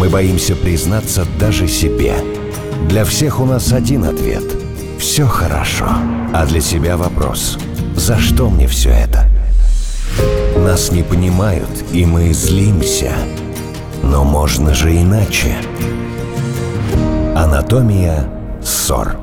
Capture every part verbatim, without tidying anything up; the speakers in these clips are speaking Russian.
Мы боимся признаться даже себе. Для всех у нас один ответ – все хорошо. А для себя вопрос – за что мне все это? Нас не понимают, и мы злимся. Но можно же иначе. Анатомия ссор.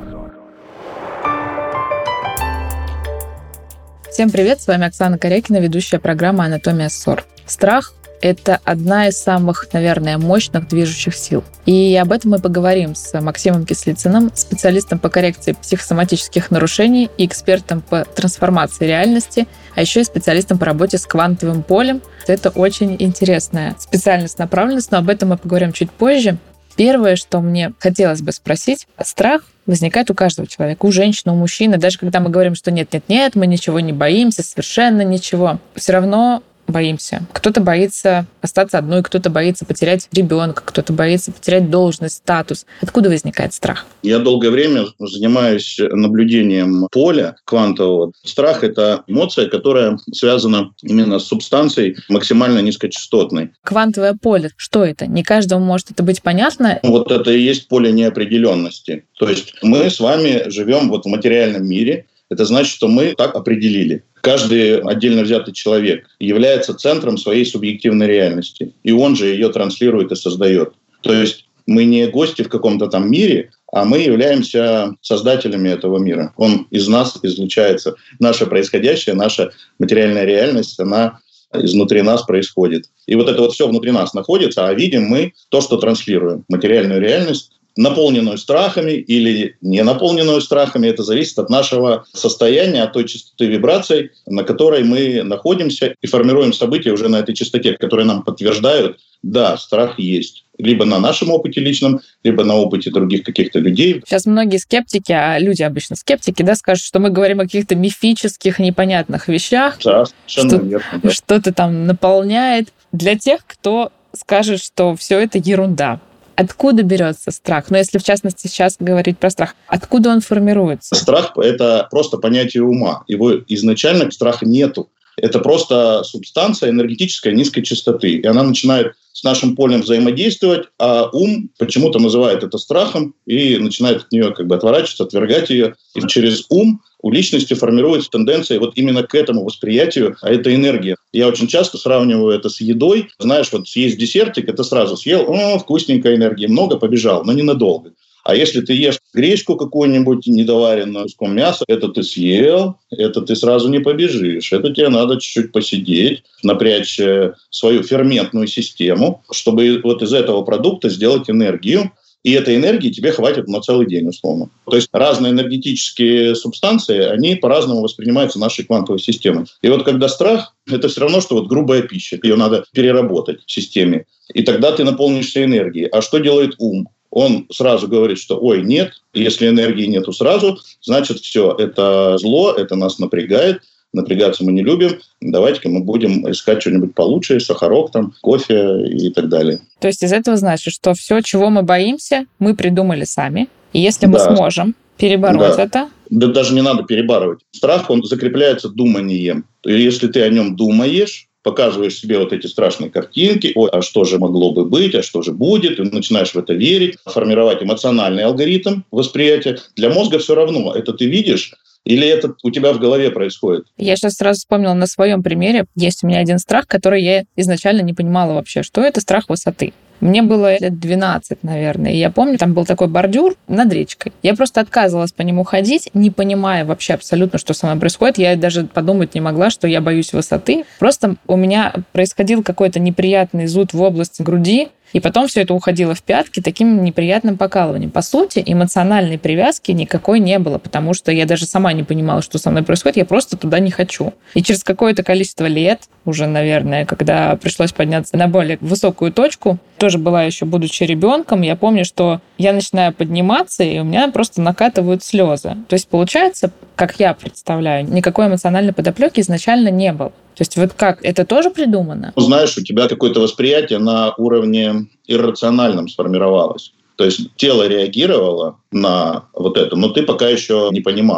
Всем привет, с вами Оксана Корякина, ведущая программы «Анатомия ссор». Страх – это одна из самых, наверное, мощных движущих сил. И об этом мы поговорим с Максимом Кислицыным, специалистом по коррекции психосоматических нарушений и экспертом по трансформации реальности, а еще и специалистом по работе с квантовым полем. Это очень интересная специальность, направленность, но об этом мы поговорим чуть позже. Первое, что мне хотелось бы спросить, страх возникает у каждого человека, у женщины, у мужчины. Даже когда мы говорим, что нет-нет-нет, мы ничего не боимся, совершенно ничего, все равно боимся. Кто-то боится остаться одной, кто-то боится потерять ребенка, кто-то боится потерять должность, статус. Откуда возникает страх? Я долгое время занимаюсь наблюдением поля квантового. Страх – это эмоция, которая связана именно с субстанцией максимально низкочастотной. Квантовое поле, что это? Не каждому может это быть понятно. Вот это и есть поле неопределенности. То есть мы с вами живем вот в материальном мире. Это значит, что мы так определили. Каждый отдельно взятый человек является центром своей субъективной реальности. И он же ее транслирует и создает. То есть мы не гости в каком-то там мире, а мы являемся создателями этого мира. Он из нас излучается. Наше происходящее, наша материальная реальность, она изнутри нас происходит. И вот это вот все внутри нас находится, а видим мы то, что транслируем. Материальную реальность, наполненную страхами или не наполненную страхами, это зависит от нашего состояния, от той частоты вибраций, на которой мы находимся, и формируем события уже на этой частоте, которые нам подтверждают, да, страх есть. Либо на нашем опыте личном, либо на опыте других каких-то людей. Сейчас многие скептики, а люди обычно скептики, да, скажут, что мы говорим о каких-то мифических, непонятных вещах. Да, совершенно что, верно. Да. Что-то там наполняет. Для тех, кто скажет, что все это ерунда. Откуда берется страх? Но если, в частности, сейчас говорить про страх, откуда он формируется? Страх – это просто понятие ума. Его изначально страха нету. Это просто субстанция энергетической низкой частоты. И она начинает с нашим полем взаимодействовать, а ум почему-то называет это страхом и начинает от нее как бы отворачиваться, отвергать ее. И через ум у личности формируется тенденция вот именно к этому восприятию, а это энергия. Я очень часто сравниваю это с едой. Знаешь, вот съесть десертик, это сразу съел, о, вкусненькая энергия, много, побежал, но ненадолго. А если ты ешь гречку какую-нибудь недоваренную, куском мяса, это ты съел, это ты сразу не побежишь. Это тебе надо чуть-чуть посидеть, напрячь свою ферментную систему, чтобы вот из этого продукта сделать энергию. И этой энергии тебе хватит на целый день, условно. То есть разные энергетические субстанции, они по-разному воспринимаются нашей квантовой системой. И вот когда страх, это все равно, что вот грубая пища. Ее надо переработать в системе. И тогда ты наполнишься энергией. А что делает ум? Он сразу говорит, что ой, нет, если энергии нету сразу, значит все, это зло, это нас напрягает, напрягаться мы не любим, давайте-ка мы будем искать что-нибудь получше, сахарок, там, кофе и так далее. То есть из этого значит, что все, чего мы боимся, мы придумали сами, и если мы да. сможем перебороть да. это... Да даже не надо перебарывать. Страх, он закрепляется думанием. Если ты о нем думаешь, показываешь себе вот эти страшные картинки, ой, а что же могло бы быть, а что же будет, и начинаешь в это верить, формировать эмоциональный алгоритм восприятия. Для мозга все равно, это ты видишь, или это у тебя в голове происходит? Я сейчас сразу вспомнила на своем примере. Есть у меня один страх, который я изначально не понимала вообще, что это страх высоты. Мне было лет двенадцать, наверное, и я помню, там был такой бордюр над речкой. Я просто отказывалась по нему ходить, не понимая вообще абсолютно, что со мной происходит. Я даже подумать не могла, что я боюсь высоты. Просто у меня происходил какой-то неприятный зуд в области груди, и потом все это уходило в пятки таким неприятным покалыванием. По сути, эмоциональной привязки никакой не было, потому что я даже сама не понимала, что со мной происходит, я просто туда не хочу. И через какое-то количество лет, уже, наверное, когда пришлось подняться на более высокую точку, тоже была еще будучи ребенком, я помню, что я начинаю подниматься, и у меня просто накатывают слезы. То есть, получается, как я представляю, никакой эмоциональной подоплеки изначально не было. То есть вот как, это тоже придумано? Знаешь, у тебя какое-то восприятие на уровне иррациональном сформировалось. То есть тело реагировало на вот это, но ты пока еще не понимала.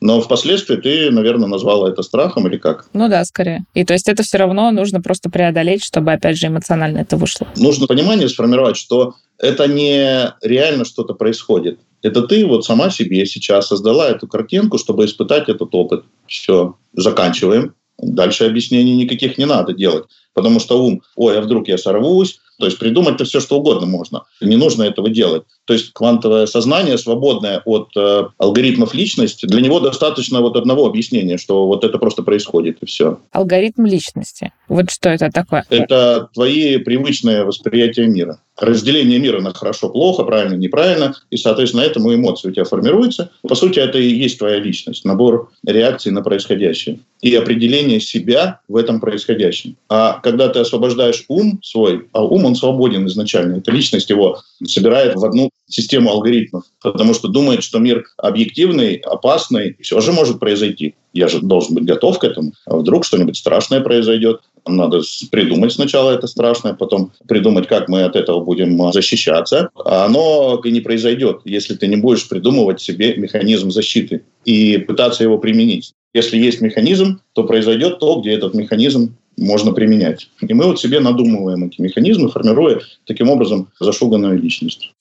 Но впоследствии ты, наверное, назвала это страхом или как? Ну да, скорее. И то есть это все равно нужно просто преодолеть, чтобы, опять же, эмоционально это вышло. Нужно понимание сформировать, что это не реально что-то происходит. Это ты вот сама себе сейчас создала эту картинку, чтобы испытать этот опыт. Все, заканчиваем. Дальше объяснений никаких не надо делать. Потому что ум, ой, а вдруг я сорвусь? То есть придумать-то все, что угодно можно. Не нужно этого делать. То есть квантовое сознание, свободное от э, алгоритмов личности, для него достаточно вот одного объяснения, что вот это просто происходит, и все. Алгоритм личности. Вот что это такое? Это твои привычные восприятия мира. Разделение мира на хорошо-плохо, правильно, неправильно, и, соответственно, этому эмоции у тебя формируются. По сути, это и есть твоя личность, набор реакций на происходящее и определение себя в этом происходящем. А когда ты освобождаешь ум свой, а ум, он свободен изначально, эта личность его собирает в одну систему алгоритмов, потому что думает, что мир объективный, опасный, все же может произойти. Я же должен быть готов к этому. А вдруг что-нибудь страшное произойдет? Надо придумать сначала это страшное, потом придумать, как мы от этого будем защищаться. А оно и не произойдет, если ты не будешь придумывать себе механизм защиты и пытаться его применить. Если есть механизм, то произойдет то, где этот механизм можно применять. И мы вот себе надумываем эти механизмы, формируя таким образом зашуганную личность.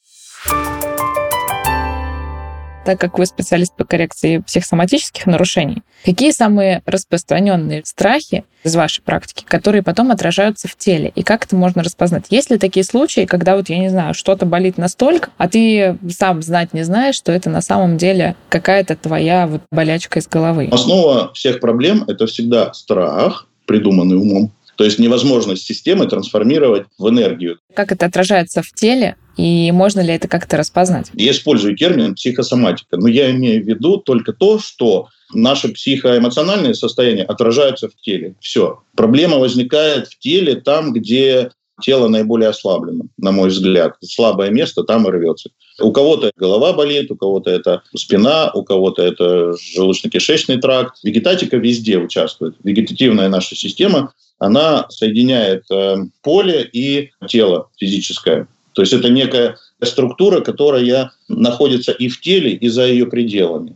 Так как вы специалист по коррекции психосоматических нарушений, какие самые распространенные страхи из вашей практики, которые потом отражаются в теле? И как это можно распознать? Есть ли такие случаи, когда вот, я не знаю, что-то болит настолько, а ты сам знать не знаешь, что это на самом деле какая-то твоя вот болячка из головы? Основа всех проблем – это всегда страх, придуманный умом. То есть невозможность системы трансформировать в энергию. Как это отражается в теле? И можно ли это как-то распознать? Я использую термин психосоматика, но я имею в виду только то, что наши психоэмоциональные состояния отражаются в теле. Все. Проблема возникает в теле там, где тело наиболее ослаблено, на мой взгляд. Слабое место там и рвется. У кого-то голова болит, у кого-то это спина, у кого-то это желудочно-кишечный тракт. Вегетатика везде участвует. Вегетативная наша система, она соединяет э, поле и тело физическое. То есть это некая структура, которая находится и в теле, и за ее пределами.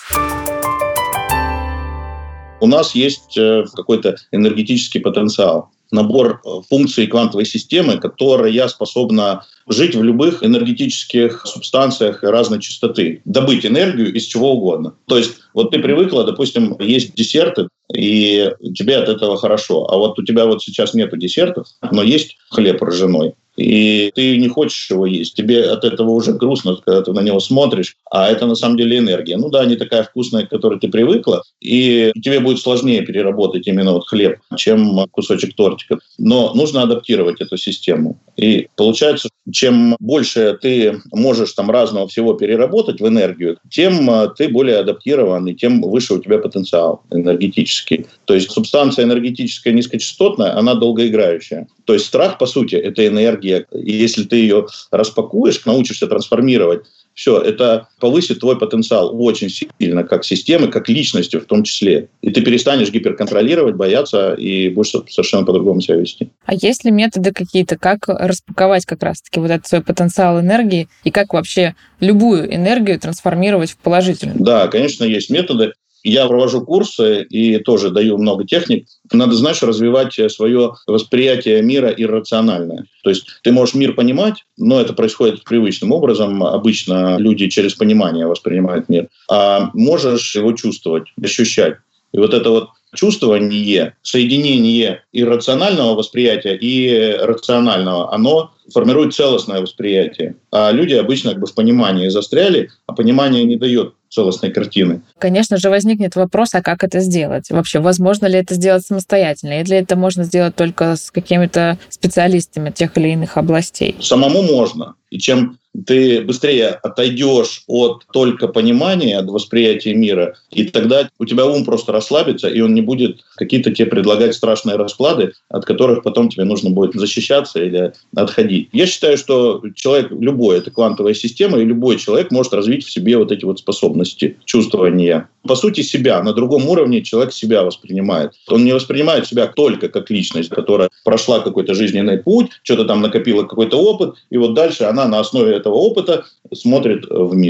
У нас есть какой-то энергетический потенциал, набор функций квантовой системы, которая способна жить в любых энергетических субстанциях разной частоты, добыть энергию из чего угодно. То есть вот ты привыкла, допустим, есть десерты, и тебе от этого хорошо. А вот у тебя вот сейчас нету десертов, но есть хлеб ржаной. И ты не хочешь его есть. Тебе от этого уже грустно, когда ты на него смотришь. А это на самом деле энергия. Ну да, не такая вкусная, к которой ты привыкла. И тебе будет сложнее переработать именно вот хлеб, чем кусочек тортика. Но нужно адаптировать эту систему. И получается, чем больше ты можешь там разного всего переработать в энергию, тем ты более адаптирован, и тем выше у тебя потенциал энергетический. То есть субстанция энергетическая низкочастотная, она долгоиграющая. То есть страх, по сути, это энергия. И если ты ее распакуешь, научишься трансформировать, все, это повысит твой потенциал очень сильно, как системы, как личности в том числе. И ты перестанешь гиперконтролировать, бояться и будешь совершенно по-другому себя вести. А есть ли методы какие-то, как распаковать как раз-таки вот этот свой потенциал энергии и как вообще любую энергию трансформировать в положительную? Да, конечно, есть методы. Я провожу курсы и тоже даю много техник. Надо, знаешь, развивать свое восприятие мира иррациональное. То есть ты можешь мир понимать, но это происходит привычным образом. Обычно люди через понимание воспринимают мир. А можешь его чувствовать, ощущать. И вот это вот чувствование, соединение иррационального восприятия и рационального, оно формирует целостное восприятие. А люди обычно как бы в понимании застряли, а понимание не дает целостной картины. Конечно же, возникнет вопрос, а как это сделать? Вообще, возможно ли это сделать самостоятельно? Или это можно сделать только с какими-то специалистами тех или иных областей? Самому можно. И чем ты быстрее отойдешь от только понимания, от восприятия мира, и тогда у тебя ум просто расслабится, и он не будет какие-то тебе предлагать страшные расклады, от которых потом тебе нужно будет защищаться или отходить. Я считаю, что человек, любой, это квантовая система, и любой человек может развить в себе вот эти вот способности чувствования. По сути, себя. На другом уровне человек себя воспринимает. Он не воспринимает себя только как личность, которая прошла какой-то жизненный путь, что-то там накопила какой-то опыт, и вот дальше она на основе этого опыта смотрит в мир.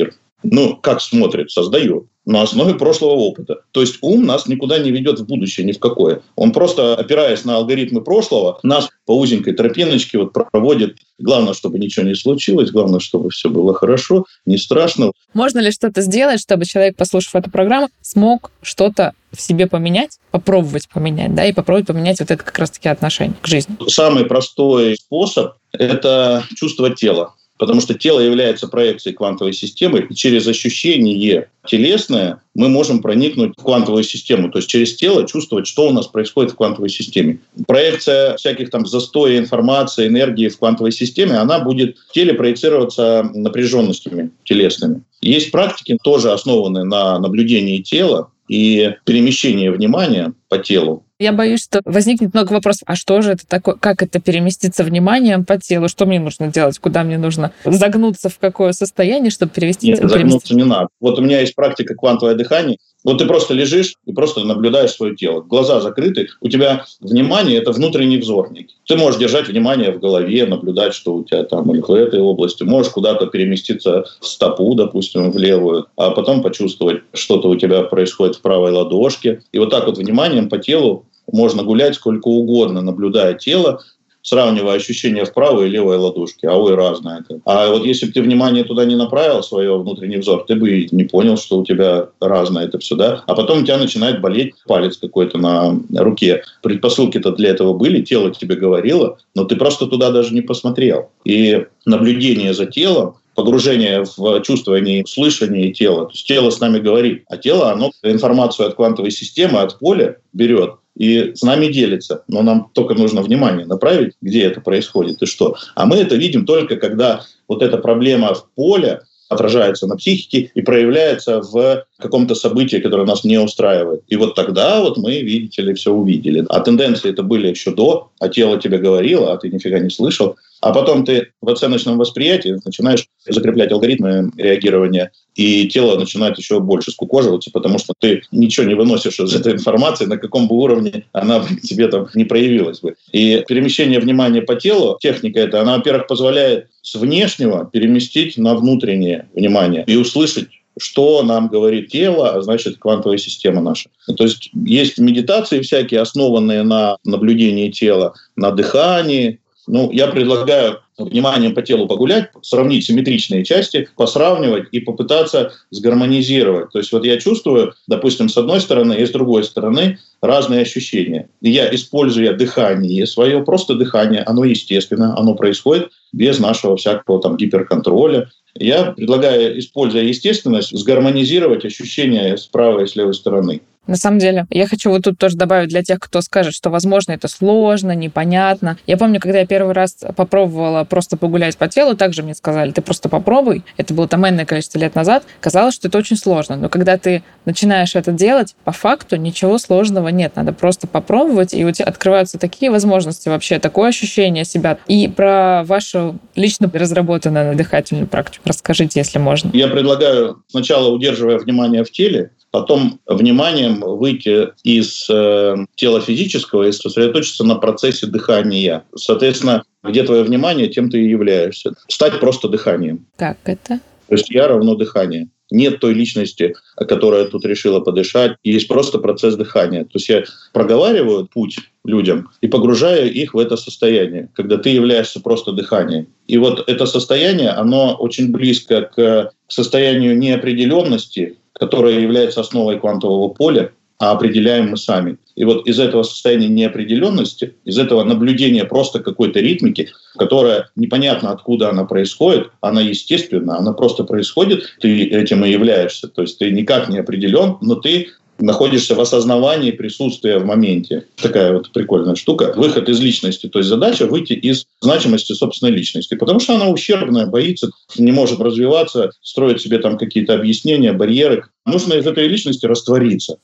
Ну, как смотрит? Создает. На основе прошлого опыта. То есть ум нас никуда не ведет в будущее, ни в какое. Он просто, опираясь на алгоритмы прошлого, нас по узенькой тропиночке вот проводит. Главное, чтобы ничего не случилось, главное, чтобы все было хорошо, не страшно. Можно ли что-то сделать, чтобы человек, послушав эту программу, смог что-то в себе поменять, попробовать поменять, да, и попробовать поменять вот это как раз-таки отношение к жизни? Самый простой способ – это чувствовать тело. Потому что тело является проекцией квантовой системы, и через ощущение телесное мы можем проникнуть в квантовую систему. То есть через тело чувствовать, что у нас происходит в квантовой системе. Проекция всяких там застоя информации, энергии в квантовой системе, она будет в теле проецироваться напряженностями телесными. Есть практики, тоже основанные на наблюдении тела и перемещении внимания по телу. Я боюсь, что возникнет много вопросов. А что же это такое? Как это переместиться вниманием по телу? Что мне нужно делать? Куда мне нужно загнуться? В какое состояние, чтобы перевести? Нет, загнуться не надо. Вот у меня есть практика квантовое дыхание. Вот ты просто лежишь и просто наблюдаешь свое тело. Глаза закрыты. У тебя внимание – это внутренний взор некий. Ты можешь держать внимание в голове, наблюдать, что у тебя там или в этой области. Можешь куда-то переместиться в стопу, допустим, в левую, а потом почувствовать, что-то у тебя происходит в правой ладошке. И вот так вот вниманием по телу можно гулять сколько угодно, наблюдая тело, сравнивая ощущения в правой и левой ладошке. А ой, разное это. А вот если бы ты внимание туда не направил, свое внутренний взор, ты бы не понял, что у тебя разное это все, да? А потом у тебя начинает болеть палец какой-то на руке. Предпосылки-то для этого были, тело тебе говорило, но ты просто туда даже не посмотрел. И наблюдение за телом, погружение в чувствование, слышание тела. То есть тело с нами говорит, а тело, оно информацию от квантовой системы, от поля берет и с нами делится. Но нам только нужно внимание направить, где это происходит и что. А мы это видим только, когда вот эта проблема в поле отражается на психике и проявляется в каком-то событии, которое нас не устраивает. И вот тогда вот мы, видите ли, все увидели. А тенденции это были еще до, а тело тебе говорило, а ты нифига не слышал. А потом ты в оценочном восприятии начинаешь закреплять алгоритмы реагирования, и тело начинает еще больше скукоживаться, потому что ты ничего не выносишь из этой информации, на каком бы уровне она к тебе там не проявилась бы. И перемещение внимания по телу, техника эта, она, во-первых, позволяет с внешнего переместить на внутреннее внимание и услышать, что нам говорит тело, а значит, квантовая система наша. То есть есть медитации всякие, основанные на наблюдении тела, на дыхании. Ну, я предлагаю вниманием по телу погулять, сравнить симметричные части, посравнивать и попытаться сгармонизировать. То есть вот я чувствую, допустим, с одной стороны и с другой стороны разные ощущения. И я, используя дыхание свое, просто дыхание, оно естественно, оно происходит без нашего всякого там гиперконтроля. Я предлагаю, используя естественность, сгармонизировать ощущения с правой и с левой стороны. На самом деле, я хочу вот тут тоже добавить для тех, кто скажет, что, возможно, это сложно, непонятно. Я помню, когда я первый раз попробовала просто погулять по телу, также мне сказали, ты просто попробуй. Это было там энное количество лет назад. Казалось, что это очень сложно. Но когда ты начинаешь это делать, по факту ничего сложного нет. Надо просто попробовать, и у тебя открываются такие возможности вообще, такое ощущение себя. И про вашу лично разработанную дыхательную практику расскажите, если можно. Я предлагаю сначала, удерживая внимание в теле, потом вниманием выйти из э, тела физического и сосредоточиться на процессе дыхания. Соответственно, где твое внимание, тем ты и являешься. Стать просто дыханием. Как это? То есть я равно дыхание. Нет той личности, которая тут решила подышать. Есть просто процесс дыхания. То есть я проговариваю путь людям и погружаю их в это состояние, когда ты являешься просто дыханием. И вот это состояние, оно очень близко к состоянию неопределенности, которое является основой квантового поля, а определяем мы сами. И вот из этого состояния неопределенности, из этого наблюдения просто какой-то ритмики, которая непонятно откуда она происходит, она естественна, она просто происходит, ты этим и являешься. То есть ты никак не определен, но ты находишься в осознавании присутствия в моменте. Такая вот прикольная штука. Выход из личности. То есть задача выйти из значимости собственной личности. Потому что она ущербная, боится, не может развиваться, строит себе там какие-то объяснения, барьеры. Нужно из этой личности раствориться.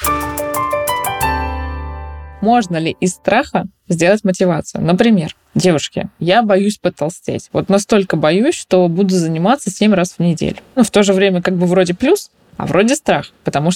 Можно ли из страха сделать мотивацию? Например, девушки, я боюсь потолстеть. Вот настолько боюсь, что буду заниматься семь раз в неделю. Ну, в то же время как бы вроде плюс, а вроде страх, потому что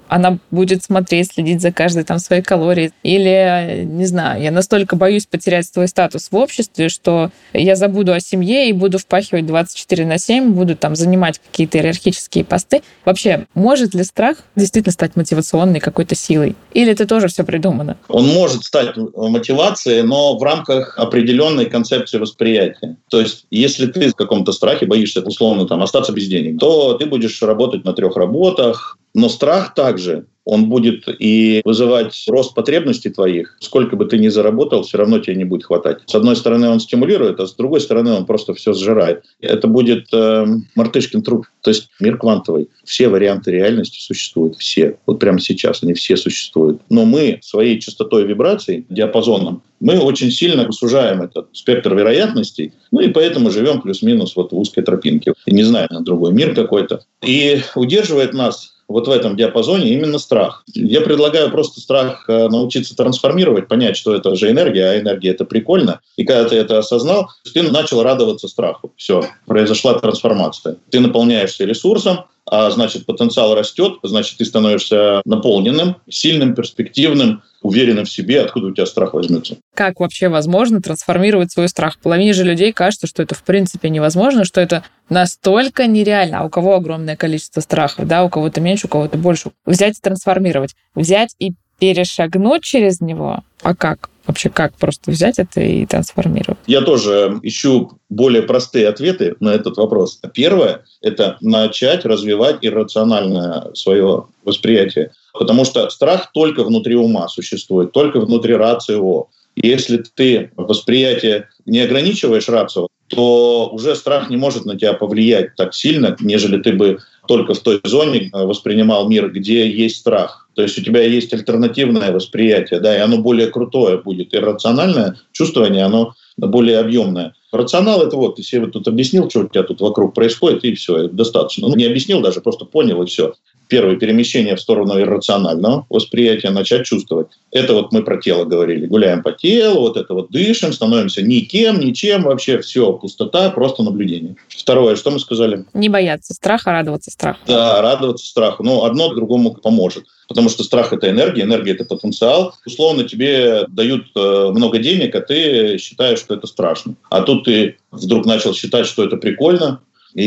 она будет смотреть, следить за каждой там своей калорией. Или, не знаю, я настолько боюсь потерять свой статус в обществе, что я забуду о семье и буду впахивать двадцать четыре на семь, буду там занимать какие-то иерархические посты. Вообще, может ли страх действительно стать мотивационной какой-то силой? Или это тоже все придумано? Он может стать мотивацией, но в рамках определенной концепции восприятия. То есть, если ты в каком-то страхе боишься, условно, там, остаться без денег, то ты будешь работать на трех работах. Но страх также, он будет и вызывать рост потребностей твоих. Сколько бы ты ни заработал, все равно тебе не будет хватать. С одной стороны, он стимулирует, а с другой стороны, он просто все сжирает. Это будет э, мартышкин труп. То есть мир квантовый. Все варианты реальности существуют. Все. Вот прямо сейчас они все существуют. Но мы своей частотой вибраций, диапазоном, мы очень сильно сужаем этот спектр вероятностей, ну и поэтому живем плюс-минус вот в узкой тропинке. И не знаю, на другой мир какой-то. И удерживает нас вот в этом диапазоне именно страх. Я предлагаю просто страх научиться трансформировать, понять, что это же энергия, а энергия — это прикольно. И когда ты это осознал, ты начал радоваться страху. Все, произошла трансформация. Ты наполняешься ресурсом, а значит, потенциал растет, значит, ты становишься наполненным, сильным, перспективным, уверенным в себе. Откуда у тебя страх возьмется? Как вообще возможно трансформировать свой страх? Половине же людей кажется, что это в принципе невозможно, что это настолько нереально. А у кого огромное количество страхов, да, у кого-то меньше, у кого-то больше. Взять и трансформировать. Взять и перешагнуть через него. А как? Вообще, как просто взять это и трансформировать? Я тоже ищу более простые ответы на этот вопрос. Первое – это начать развивать иррациональное свое восприятие. Потому что страх только внутри ума существует, только внутри рацио. Если ты восприятие не ограничиваешь рацио, то уже страх не может на тебя повлиять так сильно, нежели ты бы только в той зоне воспринимал мир, где есть страх. То есть у тебя есть альтернативное восприятие, да, и оно более крутое будет. Иррациональное чувствование, оно более объемное. Рационал — это вот, ты себе тут объяснил, что у тебя тут вокруг происходит, и все, это достаточно. Ну, не объяснил даже, просто понял, и все. Первое перемещение в сторону иррационального восприятия, начать чувствовать. Это вот мы про тело говорили. Гуляем по телу, вот это вот дышим, становимся никем, ничем, вообще все, пустота, просто наблюдение. Второе, что мы сказали? Не бояться страха, радоваться страху. Да, радоваться страху. Но одно другому поможет. Потому что страх — это энергия, энергия — это потенциал. Условно, тебе дают много денег, а ты считаешь, что это страшно. А тут ты вдруг начал считать, что это прикольно.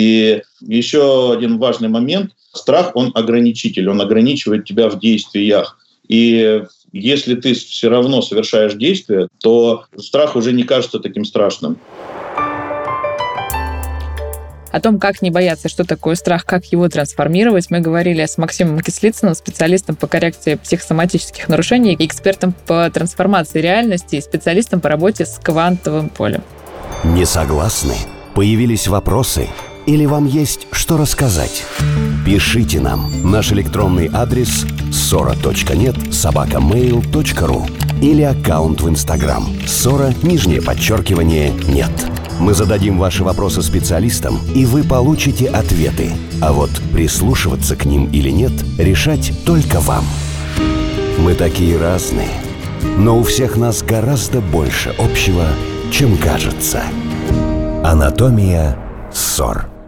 И еще один важный момент. Страх, он ограничитель, он ограничивает тебя в действиях. И если ты все равно совершаешь действия, то страх уже не кажется таким страшным. О том, как не бояться, что такое страх, как его трансформировать, мы говорили с Максимом Кислицыным, специалистом по коррекции психосоматических нарушений, экспертом по трансформации реальности и специалистом по работе с квантовым полем. Не согласны? Появились вопросы? Или вам есть что рассказать? Пишите нам. Наш электронный адрес сора точка нет собака мейл точка ру или аккаунт в Инстаграм сора, нижнее подчеркивание, нет. Мы зададим ваши вопросы специалистам, и вы получите ответы. А вот прислушиваться к ним или нет, решать только вам. Мы такие разные, но у всех нас гораздо больше общего, чем кажется. Анатомия ссор.